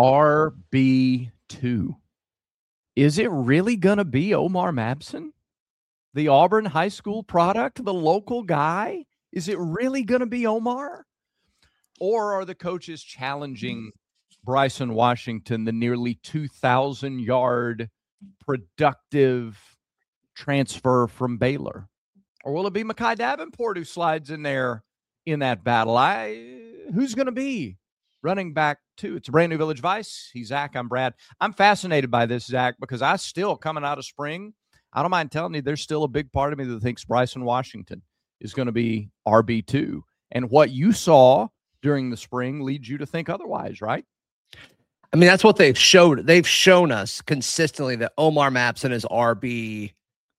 RB2. Is it really going to be Omar Mabson? The Auburn high school product, the local guy? Is it really going to be Omar? Or are the coaches challenging Bryson Washington, the nearly 2,000-yard productive transfer from Baylor? Or will it be Mekhi Davenport who slides in there in that battle? Who's going to be running back 2? It's a brand new Village Vice. He's Zach. I'm Brad. I'm fascinated by this, Zach, because I still, coming out of spring, I don't mind telling you, there's still a big part of me that thinks Bryson Washington is going to be RB2. And what you saw during the spring leads you to think otherwise, right? I mean, that's what they've showed. They've shown us consistently that Omar Mabson is RB2.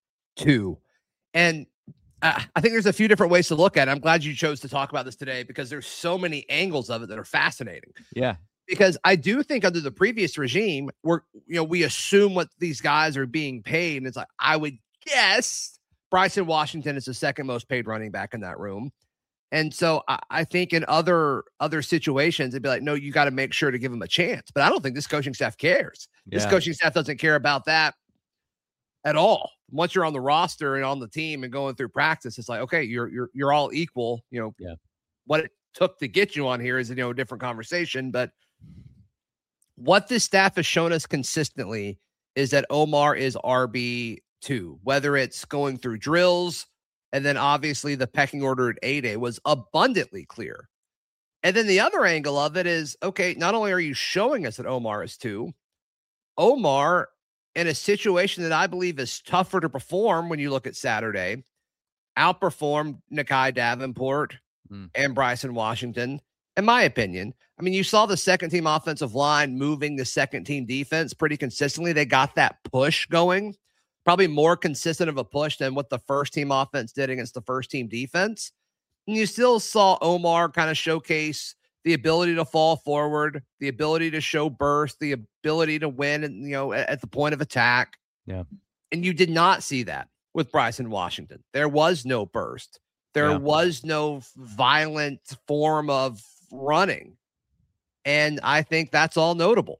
And I think there's a few different ways to look at it. I'm glad you chose to talk about this today because there's so many angles of it that are fascinating. Yeah. Because I do think under the previous regime, we assume what these guys are being paid. And it's like, I would guess Bryson Washington is the second most paid running back in that room. And so I think in other situations, it'd be like, no, you got to make sure to give him a chance. But I don't think this coaching staff cares. Yeah. This coaching staff doesn't care about that at all. Once you're on the roster and on the team and going through practice, it's like, okay, you're all equal. What it took to get you on here is, a different conversation. But what this staff has shown us consistently is that Omar is RB2, whether it's going through drills, and then obviously the pecking order at A-Day was abundantly clear. And then the other angle of it is, okay, not only are you showing us that Omar is 2, Omar, in a situation that I believe is tougher to perform when you look at Saturday, outperformed Mekhi Davenport and Bryson Washington, in my opinion. I mean, you saw the second-team offensive line moving the second-team defense pretty consistently. They got that push going, probably more consistent of a push than what the first-team offense did against the first-team defense. And you still saw Omar kind of showcase the ability to fall forward, the ability to show burst, the ability to win, and at the point of attack. Yeah. And you did not see that with Bryson Washington. There was no burst. There was no violent form of running. And I think that's all notable.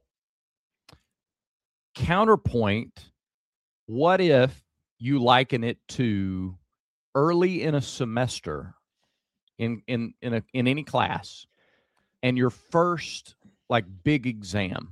Counterpoint, what if you liken it to early in a semester in any class, and your first big exam.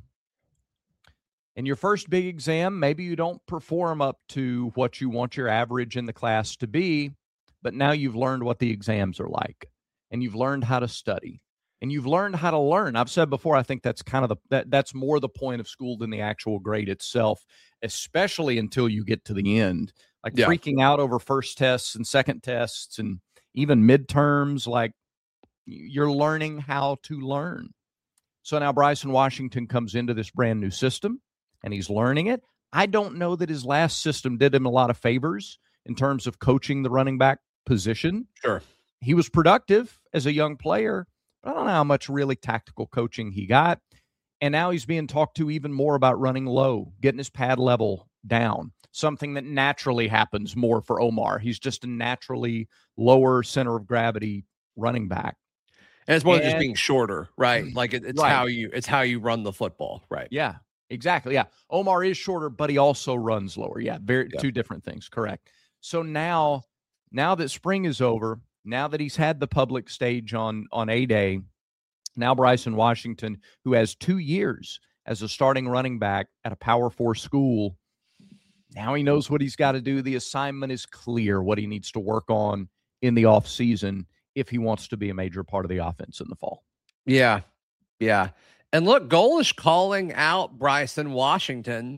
And your first big exam, maybe you don't perform up to what you want your average in the class to be, but now you've learned what the exams are like, and you've learned how to study, and you've learned how to learn. I've said before, I think that's kind of that's more the point of school than the actual grade itself, especially until you get to the end. Freaking out over first tests and second tests and even midterms, you're learning how to learn. So now Bryson Washington comes into this brand new system, and he's learning it. I don't know that his last system did him a lot of favors in terms of coaching the running back position. Sure. He was productive as a young player, but I don't know how much really tactical coaching he got. And now he's being talked to even more about running low, getting his pad level down, something that naturally happens more for Omar. He's just a naturally lower center of gravity running back. And it's more than just being shorter, right? It's right. how you run the football, right? Yeah, exactly. Yeah. Omar is shorter, but he also runs lower. Yeah, two different things. Correct. So now that spring is over, now that he's had the public stage on A-Day, now Bryson Washington, who has 2 years as a starting running back at a Power 4 school, now he knows what he's got to do. The assignment is clear, what he needs to work on in the offseason if he wants to be a major part of the offense in the fall. Yeah. Yeah. And look, Golish calling out Bryson Washington.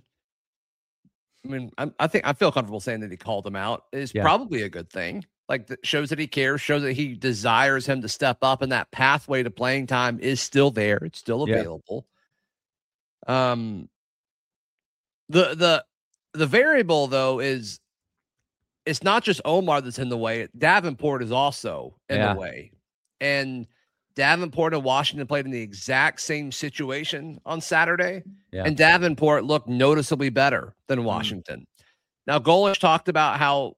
I mean, I feel comfortable saying that he called him out is probably a good thing. Shows that he cares, shows that he desires him to step up, and that pathway to playing time is still there. It's still available. The variable though is it's not just Omar that's in the way. Davenport is also in the way. And Davenport and Washington played in the exact same situation on Saturday. Yeah. And Davenport looked noticeably better than Washington. Now, Golish talked about how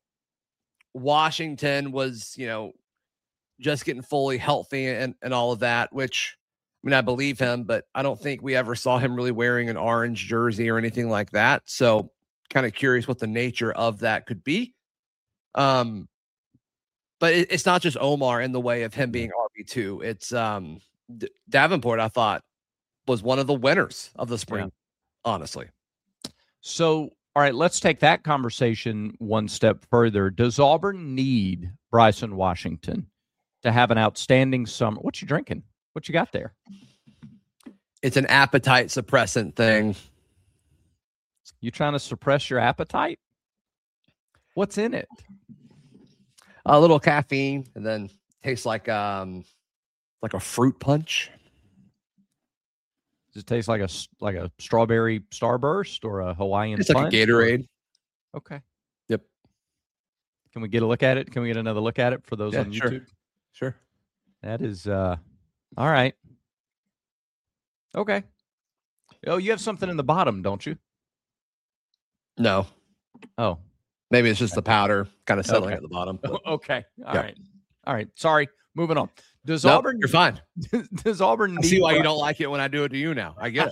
Washington was, just getting fully healthy and all of that, which, mean, I believe him, but I don't think we ever saw him really wearing an orange jersey or anything like that. So kind of curious what the nature of that could be. But it's not just Omar in the way of him being RB2. It's Davenport, I thought, was one of the winners of the spring, honestly. So, all right, let's take that conversation one step further. Does Auburn need Bryson Washington to have an outstanding summer? What you drinking? What you got there? It's an appetite suppressant thing. You trying to suppress your appetite? What's in it? A little caffeine, and then tastes like a fruit punch. Does it taste like a strawberry starburst or a Hawaiian It's like a Gatorade. Okay. Yep. Can we get a look at it? Can we get another look at it for those on YouTube? Sure. That is all right. Okay. Oh, you have something in the bottom, don't you? No. Oh. Maybe it's just the powder kind of settling at the bottom. Okay. All right. Sorry. Moving on. Does Auburn? You're fine. Does Auburn need? I see why you don't like it when I do it to you now. I get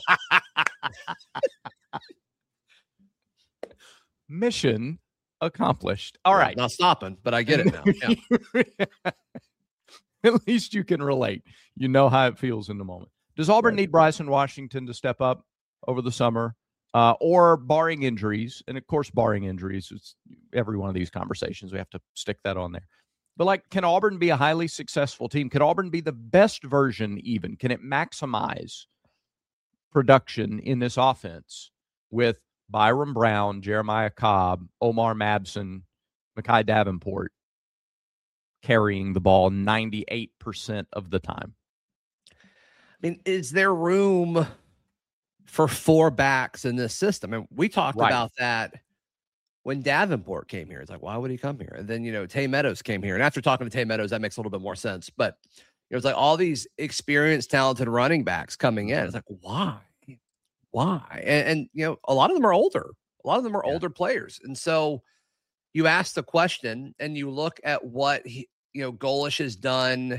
it. Mission accomplished. All right. Not stopping, but I get it now. Yeah. At least you can relate. You know how it feels in the moment. Does Auburn need Bryson Washington to step up over the summer? Or barring injuries, and of course, barring injuries, it's every one of these conversations, we have to stick that on there. But can Auburn be a highly successful team? Can Auburn be the best version even? Can it maximize production in this offense with Byron Brown, Jeremiah Cobb, Omar Mabson, Mekhi Davenport carrying the ball 98% of the time? I mean, is there room for 4 backs in this system? And we talked about that when Davenport came here. It's like, why would he come here? And then, Tay Meadows came here. And after talking to Tay Meadows, that makes a little bit more sense. But it was like all these experienced, talented running backs coming in. It's like, why? And a lot of them are older. A lot of them are older players. And so you ask the question and you look at what Golish has done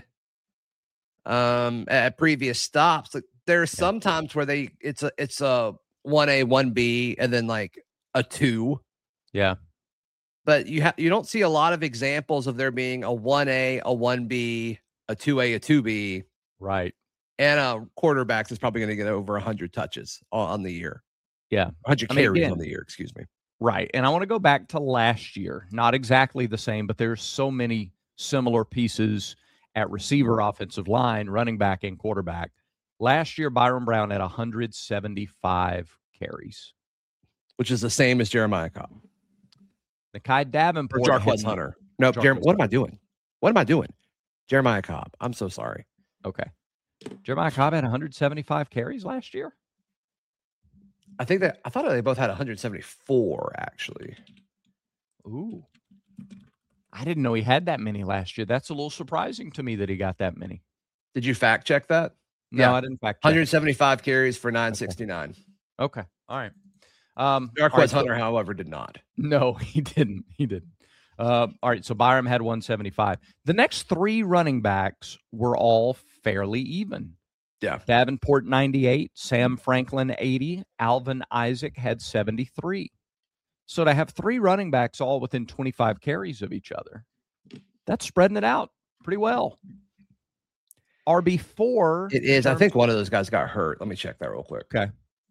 at previous stops. Like, there's some times where it's a 1A, 1B, and then like a 2. Yeah. But you don't see a lot of examples of there being a 1A, a 1B, a 2A, a 2B. Right. And a quarterback that's probably going to get over 100 touches on the year. Yeah. 100 carries on the year, excuse me. Right. And I want to go back to last year. Not exactly the same, but there's so many similar pieces at receiver, offensive line, running back, and quarterback. Last year, Byron Brown had 175 carries. Which is the same as Jeremiah Cobb. Mekhi Davenport. Or Jarquez Hunter. No, what am I doing? What am I doing? Jeremiah Cobb. I'm so sorry. Okay. Jeremiah Cobb had 175 carries last year? I thought they both had 174, actually. Ooh. I didn't know he had that many last year. That's a little surprising to me that he got that many. Did you fact check that? No, I didn't fact check. 175 carries for 969. Okay. All right. Jarquez Hunter, however, did not. No, he didn't. All right, so Byram had 175. The next 3 running backs were all fairly even. Yeah. Davenport, 98. Sam Franklin, 80. Alvin Isaac had 73. So to have 3 running backs all within 25 carries of each other, that's spreading it out pretty well. RB4. It is. I think one of those guys got hurt. Let me check that real quick. Okay.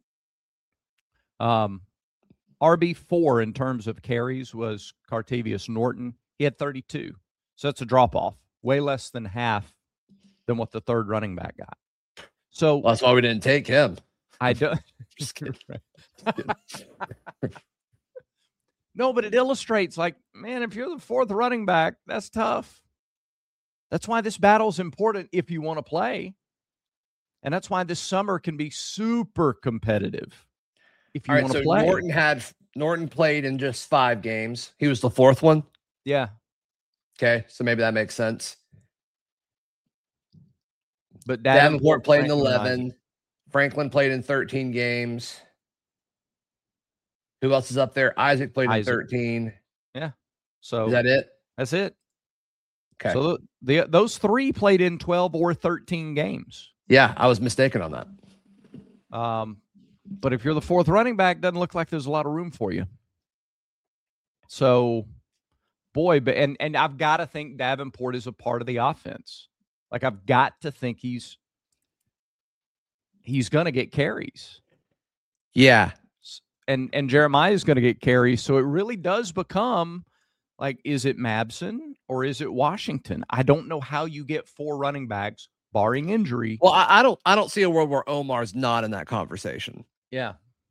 RB4 in terms of carries was Cartavius Norton. He had 32. So that's a drop-off. Way less than half than what the third running back got. So that's why we didn't take him. I don't. Just kidding. No, but it illustrates, man, if you're the 4th running back, that's tough. That's why this battle is important if you want to play. And that's why this summer can be super competitive if you want to play. Norton played in just 5 games. He was the 4th one? Yeah. Okay, so maybe that makes sense. But Davenport played in 11. Franklin played in 13 games. Who else is up there? Isaac played in 13. Yeah. So is that it? That's it. Okay. So those 3 played in 12 or 13 games. Yeah, I was mistaken on that. But if you're the fourth running back, doesn't look like there's a lot of room for you. So, boy, but and I've got to think Davenport is a part of the offense. Like, I've got to think he's going to get carries. Yeah. And Jeremiah is going to get carries. So it really does become like, is it Mabson or is it Washington? I don't know how you get 4 running backs barring injury. Well, I don't see a world where Omar's not in that conversation. Yeah.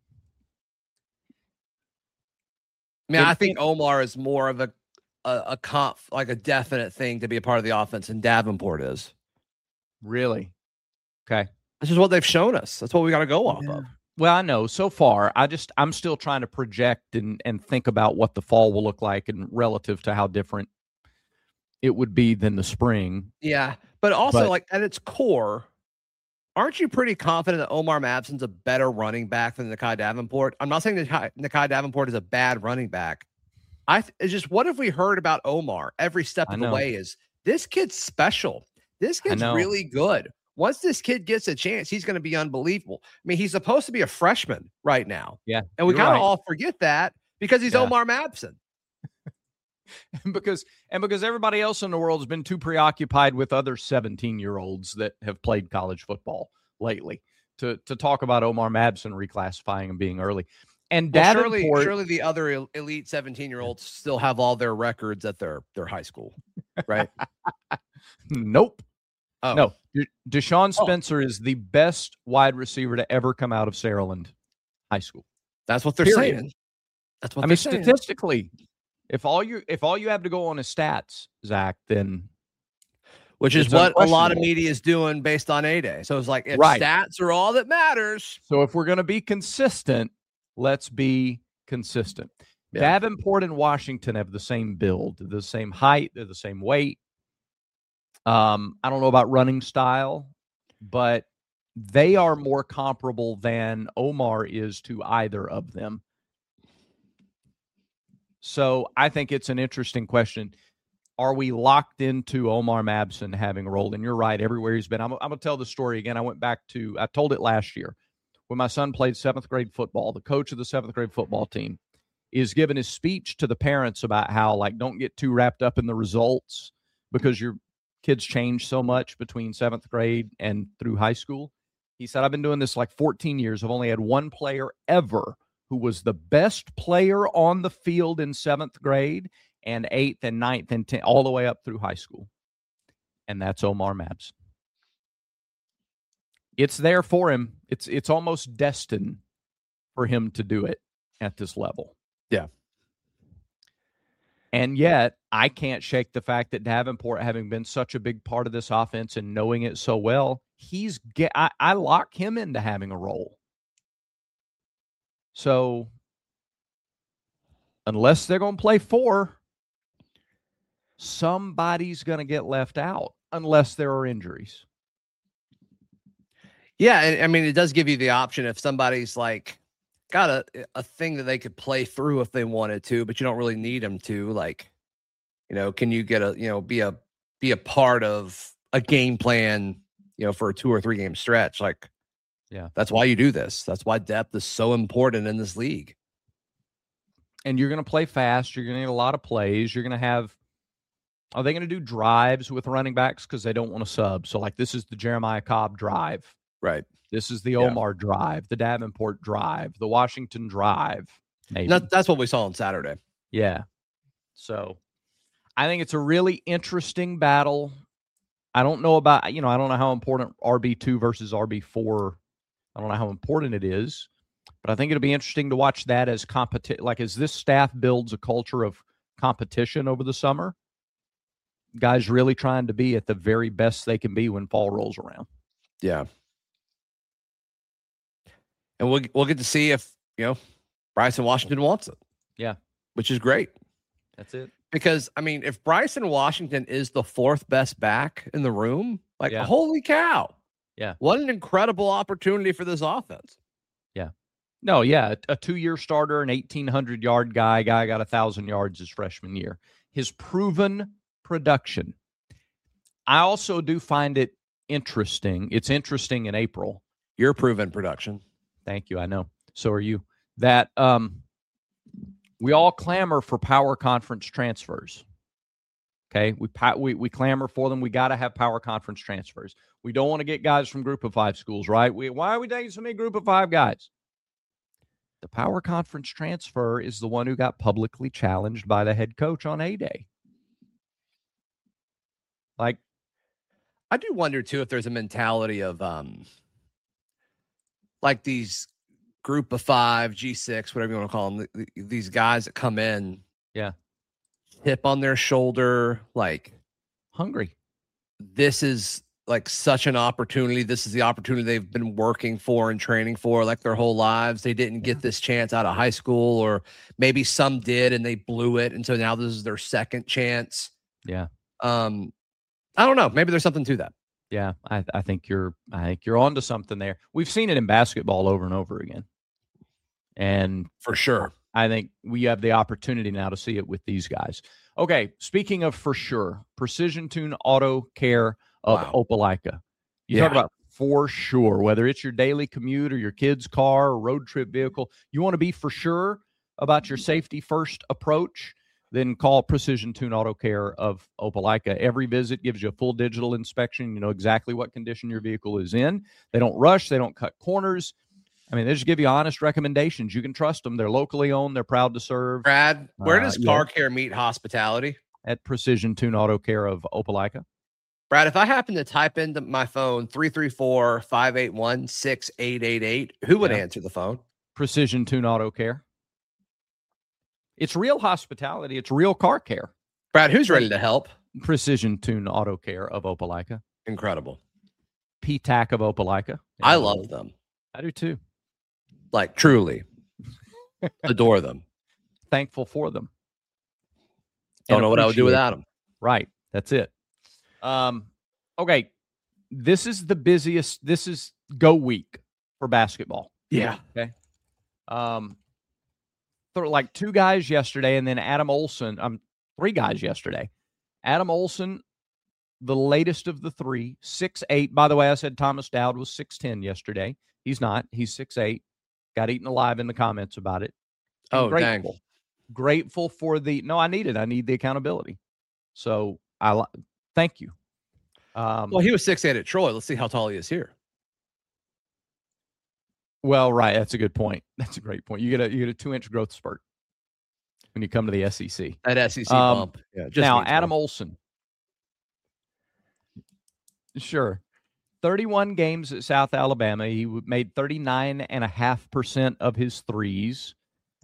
I mean, I think Omar is more of a definite thing to be a part of the offense than Davenport is. Really? Okay. This is what they've shown us. That's what we got to go off of. Well, I know so far. I'm still trying to project and think about what the fall will look like and relative to how different it would be than the spring. Yeah. But also, like, at its core, aren't you pretty confident that Omar Mabson's a better running back than Nakai Davenport? I'm not saying that Nakai Davenport is a bad running back. It's just, what have we heard about Omar every step of the way is this kid's special. This kid's really good. Once this kid gets a chance, he's going to be unbelievable. I mean, he's supposed to be a freshman right now. Yeah. And we kind of all forget that because he's Omar Mabson. because everybody else in the world has been too preoccupied with other 17-year-olds that have played college football lately to talk about Omar Mabson reclassifying and being early. And Davenport, surely the other elite 17-year-olds still have all their records at their high school, right? Nope. Oh. No, Deshaun Spencer is the best wide receiver to ever come out of Saraland High School. That's what they're saying. That's what saying. Statistically, if all you have to go on is stats, Zach, then which is what a lot of media is doing based on A-Day. So it's like, if stats are all that matters. So if we're going to be consistent, let's be consistent. Yeah. Davenport and Washington have the same build, the same height, they're the same weight. I don't know about running style, but they are more comparable than Omar is to either of them. So I think it's an interesting question. Are we locked into Omar Mabson having a role? And you're right, everywhere he's been. I'm going to tell the story again. I told it last year. When my son played 7th grade football, the coach of the 7th grade football team is giving his speech to the parents about how, like, don't get too wrapped up in the results because your kids change so much between 7th grade and through high school. He said, I've been doing this like 14 years. I've only had one player ever who was the best player on the field in 7th grade and 8th and 9th and 10th, all the way up through high school. And that's Omar Mabson. It's there for him. It's almost destined for him to do it at this level. Yeah. And yet, I can't shake the fact that Davenport, having been such a big part of this offense and knowing it so well, I lock him into having a role. So, unless they're going to play 4, somebody's going to get left out unless there are injuries. Yeah, and I mean, it does give you the option if somebody's like got a thing that they could play through if they wanted to, but you don't really need them to. Like, can you get be a part of a game plan, for a 2 or 3 game stretch? Like, yeah, that's why you do this. That's why depth is so important in this league. And you're going to play fast. You're going to need a lot of plays. You're going to have. Are they going to do drives with running backs because they don't want to sub? So, like, this is the Jeremiah Cobb drive. Right. This is the Omar drive, the Davenport drive, the Washington drive. Maybe. That's what we saw on Saturday. Yeah. So I think it's a really interesting battle. I don't know about, I don't know how important RB2 versus RB4. I don't know how important it is, but I think it'll be interesting to watch that as like, as this staff builds a culture of competition over the summer, guys really trying to be at the very best they can be when fall rolls around. Yeah. And we'll get to see if, Bryson Washington wants it. Yeah. Which is great. That's it. Because, I mean, if Bryson Washington is the 4th best back in the room, holy cow. Yeah. What an incredible opportunity for this offense. Yeah. No, yeah. A 2-year starter, an 1,800-yard guy got 1,000 yards his freshman year. His proven production. I also do find it interesting. It's interesting in April. You're proven production. Thank you. I know. So are you. That we all clamor for power conference transfers. Okay, we clamor for them. We got to have power conference transfers. We don't want to get guys from Group of 5 schools, right? Why are we taking so many Group of 5 guys? The power conference transfer is the one who got publicly challenged by the head coach on A-Day. Like, I do wonder too if there's a mentality of like these Group of 5, G6, whatever you want to call them, these guys that come in, chip on their shoulder, like hungry. This is like such an opportunity. This is the opportunity they've been working for and training for like their whole lives. They didn't get this chance out of high school, or maybe some did and they blew it, and so now this is their second chance. Yeah. I don't know. Maybe there's something to that. Yeah, I think you're onto something there. We've seen it in basketball over and over again, and for sure, I think we have the opportunity now to see it with these guys. Okay, speaking of for sure, Precision Tune Auto Care of Opelika. You talk about for sure, whether it's your daily commute or your kid's car or road trip vehicle, you want to be for sure about your safety first approach, then call Precision Tune Auto Care of Opelika. Every visit gives you a full digital inspection. You know exactly what condition your vehicle is in. They don't rush. They don't cut corners. I mean, they just give you honest recommendations. You can trust them. They're locally owned. They're proud to serve. Brad, where does car care meet hospitality? At Precision Tune Auto Care of Opelika. Brad, if I happen to type into my phone 334-581-6888, who would answer the phone? Precision Tune Auto Care. It's real hospitality. It's real car care. Brad, who's ready to help? Precision Tune Auto Care of Opelika. Incredible. PTAC of Opelika. I love them. I do too. Like, truly. Adore them. Thankful for them. Don't know what I would do without them. Right. That's it. Okay. This is the busiest. This is go week for basketball. Yeah. Okay. Like 2 guys yesterday, and then Adam Olson. 3 guys yesterday. Adam Olson, the latest of the 3, 6'8". By the way, I said Thomas Dowd was 6'10" yesterday. He's not. He's 6'8". Got eaten alive in the comments about it. Oh, grateful. Dang. Grateful for the – no, I need it. I need the accountability. So, thank you. Well, he was 6'8" at Troy. Let's see how tall he is here. Well, right. That's a good point. That's a great point. You get a 2-inch growth spurt when you come to the SEC. That SEC bump. Yeah, now, Adam Olson. Sure. 31 games at South Alabama. He made 39.5% of his threes.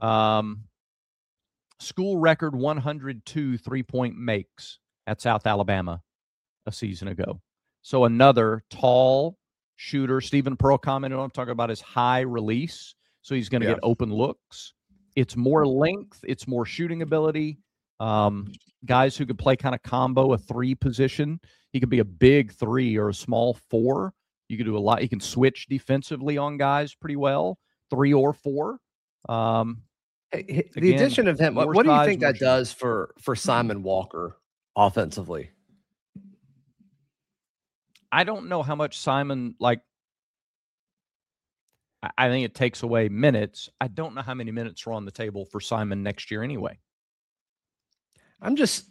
School record 102 3-point makes at South Alabama a season ago. So another tall shooter. Stephen Pearl commented on, talking about his high release. So he's going to get open looks. It's more length. It's more shooting ability. Guys who could play kind of combo a 3 position. He could be a big 3 or a small 4. You could do a lot. He can switch defensively on guys pretty well, 3 or 4. The addition of him, what do you think that does for Simon Walker offensively? I don't know how much Simon, I think it takes away minutes. I don't know how many minutes are on the table for Simon next year anyway. I'm just,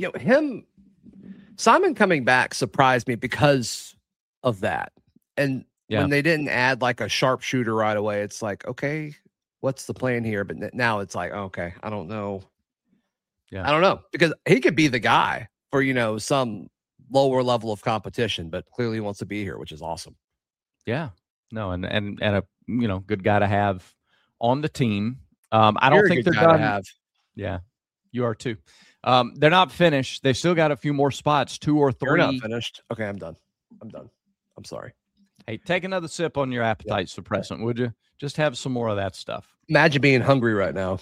Simon coming back surprised me because of that. And when they didn't add like a sharpshooter right away, it's like, okay, what's the plan here? But now it's like, okay, I don't know. Yeah. I don't know, because he could be the guy for, some lower level of competition, but clearly he wants to be here, which is awesome. Yeah. No, and a good guy to have on the team. I don't think they're done. Yeah, you are too. They're not finished. They still got a few more spots, 2 or 3. You're not finished. Okay, I'm done. I'm sorry. Hey, take another sip on your appetite suppressant, would you? Just have some more of that stuff. Imagine being hungry right now.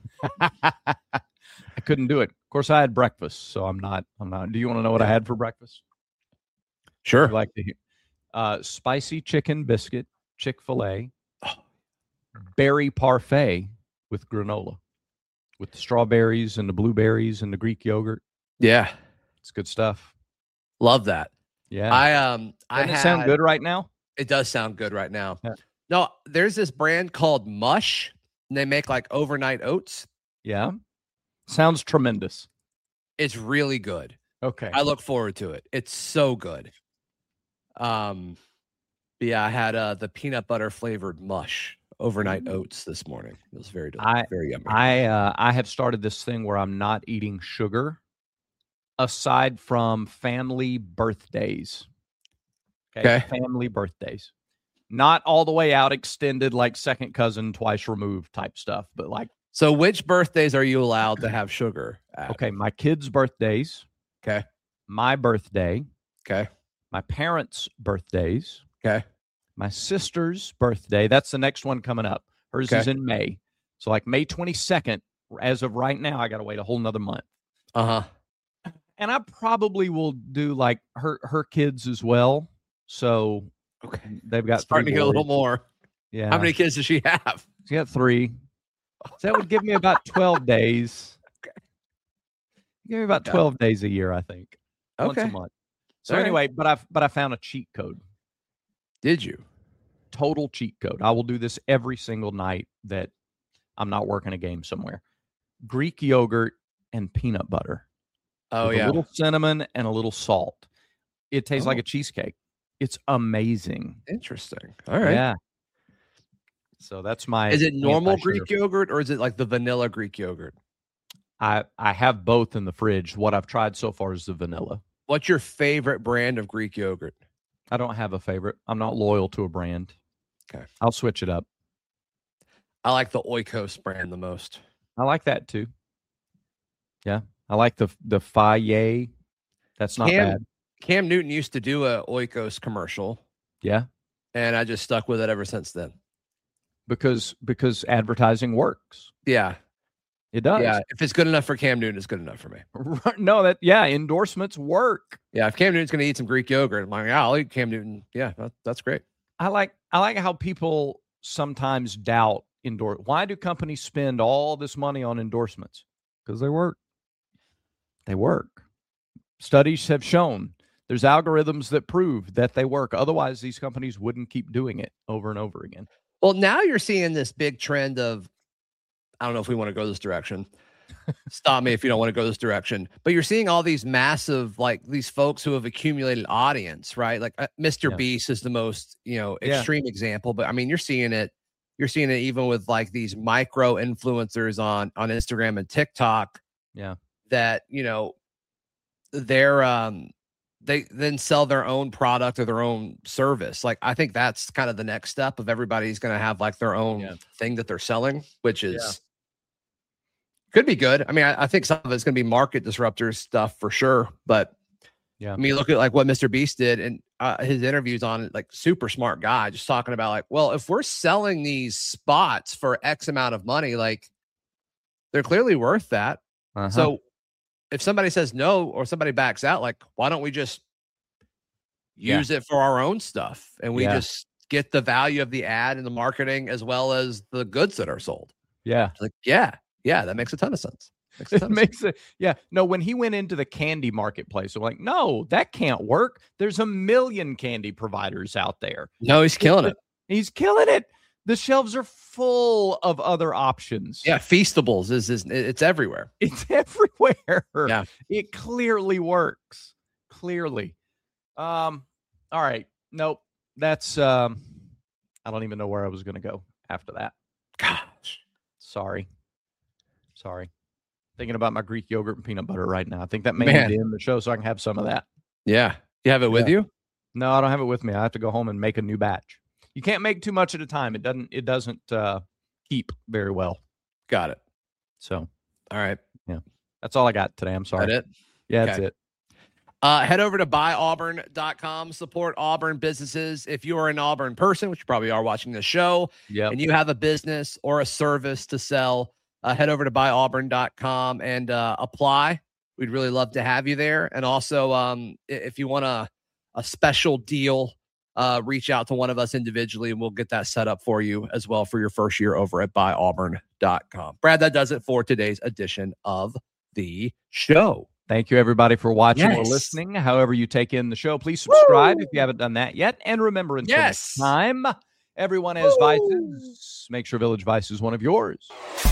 I couldn't do it. Of course, I had breakfast, so I'm not. Do you want to know what I had for breakfast? Sure. I'd like to hear. Spicy chicken biscuit, Chick-fil-A, berry parfait with granola, with the strawberries and the blueberries and the Greek yogurt. Yeah. It's good stuff. Love that. Yeah. I Doesn't it sound good right now? It does sound good right now. Yeah. No, there's this brand called Mush, and they make like overnight oats. Yeah. Sounds tremendous. It's really good. Okay. I look forward to it. It's so good. But yeah, I had the peanut butter flavored Mush overnight oats this morning. It was very very yummy. I have started this thing where I'm not eating sugar aside from family birthdays. Okay. Family birthdays. Not all the way out extended like second cousin twice removed type stuff, but like. So which birthdays are you allowed to have sugar at? Okay, my kids' birthdays. Okay. My birthday. Okay. My parents' birthdays. Okay. My sister's birthday. That's the next one coming up. Hers is in May. So like May 22nd, as of right now, I got to wait a whole nother month. Uh-huh. And I probably will do like her kids as well. So they've got starting to get a little more. Yeah. How many kids does she have? She got 3. So that would give me about 12 days. Okay. Give me about 12 days a year, I think. Once a month. So anyway, but I found a cheat code. Did you? Total cheat code. I will do this every single night that I'm not working a game somewhere. Greek yogurt and peanut butter. Oh, with a little cinnamon and a little salt. It tastes like a cheesecake. It's amazing. Interesting. All right. Yeah. So that's my. Is it normal Greek yogurt or is it like the vanilla Greek yogurt? I have both in the fridge. What I've tried so far is the vanilla. What's your favorite brand of Greek yogurt? I don't have a favorite. I'm not loyal to a brand. Okay. I'll switch it up. I like the Oikos brand the most. I like that too. Yeah. I like the Faye. That's not bad. Cam Newton used to do a Oikos commercial. Yeah. And I just stuck with it ever since then. Because advertising works. Yeah. It does. Yeah. If it's good enough for Cam Newton, it's good enough for me. No, endorsements work. Yeah. If Cam Newton's going to eat some Greek yogurt, I'm like, yeah, I'll eat Cam Newton. Yeah, that's great. I like how people sometimes doubt Why do companies spend all this money on endorsements? Because they work. They work. Studies have shown there's algorithms that prove that they work. Otherwise, these companies wouldn't keep doing it over and over again. Well, now you're seeing this big trend of, I don't know if we want to go this direction. Stop me if you don't want to go this direction. But you're seeing all these massive, like these folks who have accumulated audience, right? Like Mr. Beast is the most, extreme example. But I mean, you're seeing it even with like these micro influencers on Instagram and TikTok. Yeah. That, they then sell their own product or their own service. Like, I think that's kind of the next step of everybody's going to have like their own thing that they're selling, which is could be good. I mean, I think some of it's going to be market disruptor stuff for sure. But I mean, look at like what Mr. Beast did and his interviews on it, like super smart guy, just talking about like, well, if we're selling these spots for X amount of money, like they're clearly worth that. Uh-huh. So if somebody says no or somebody backs out, like, why don't we just use it for our own stuff and we just get the value of the ad and the marketing as well as the goods that are sold? Yeah. Like, yeah, that makes a ton of sense. No, when he went into the candy marketplace, I'm like, no, that can't work. There's a million candy providers out there. No, he's killing it. He's killing it. The shelves are full of other options. Yeah, Feastables it's everywhere. It's everywhere. Yeah, it clearly works. Clearly. All right. Nope. That's I don't even know where I was going to go after that. Gosh, sorry. Thinking about my Greek yogurt and peanut butter right now. I think that may end the show so I can have some of that. Yeah. You have it with you? No, I don't have it with me. I have to go home and make a new batch. You can't make too much at a time. It doesn't keep very well. Got it. So, all right. Yeah. That's all I got today. I'm sorry. That it? Yeah, that's it. Head over to buyauburn.com. Support Auburn businesses. If you are an Auburn person, which you probably are watching the show, and you have a business or a service to sell, head over to buyauburn.com and apply. We'd really love to have you there. And also, if you want a special deal, reach out to one of us individually and we'll get that set up for you as well for your first year over at buyauburn.com. Brad, that does it for today's edition of the show. Thank you, everybody, for watching or Yes. listening. However you take in the show, please subscribe if you haven't done that yet. And remember, until next Yes. time, everyone has vices. Make sure Village Vice is one of yours.